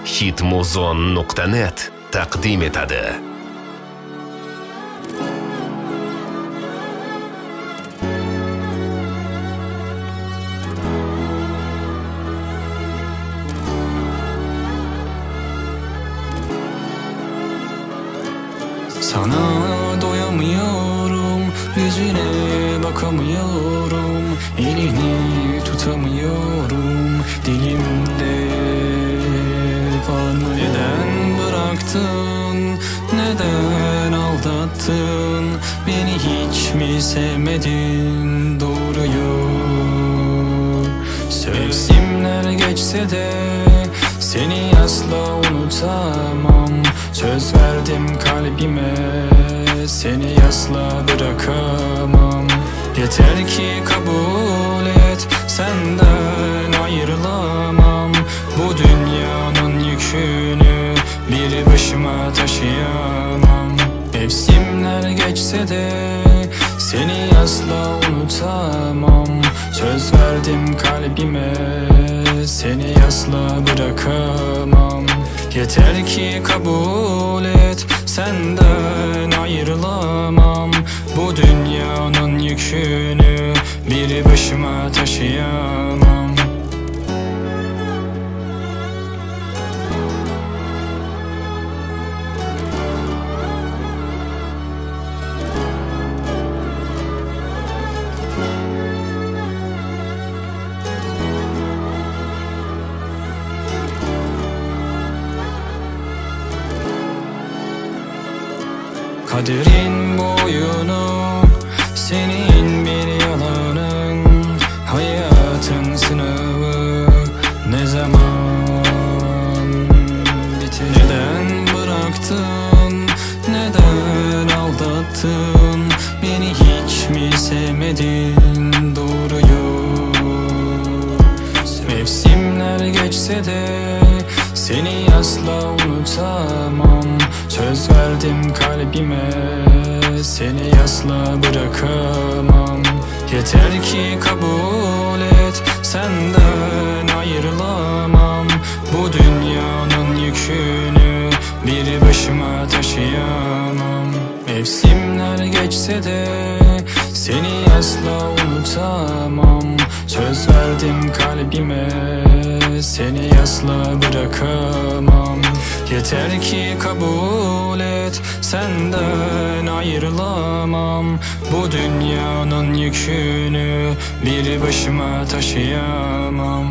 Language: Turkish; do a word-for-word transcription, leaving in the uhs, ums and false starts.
hitmuzon nuqta net taqdim etadi. Sana doyamıyorum, yüzüne bakamıyorum, elini tutamıyorum, dilimde var mı? Neden bıraktın, neden aldattın, beni hiç mi sevmedin doğruyu? Mevsimler geçse de seni asla unutamam. Söz verdim kalbime, seni asla bırakamam. Yeter ki kabul et, senden ayrılamam. Bu dünyanın yükünü bir başıma taşıyamam. Mevsimler geçse de seni asla unutamam. Söz verdim kalbime, seni asla bırakamam. Yeter ki kabul et, senden ayrılamam. Bu dünyanın yükünü bir başıma taşıyamam. Kaderin boyunu, senin bir yalanın, hayatın sınavı ne zaman biter? Neden bıraktın, neden aldattın, beni hiç mi sevmedin doğruyu? Mevsimler geçse de seni asla unutamam. Söz verdim kalbime, seni asla bırakamam. Yeter ki kabul et, senden ayrılamam. Bu dünyanın yükünü bir başıma taşıyamam. Mevsimler geçse de seni asla unutamam. Söz verdim kalbime, seni asla bırakamam. Yeter ki kabul et, senden ayrılamam. Bu dünyanın yükünü bir başıma taşıyamam.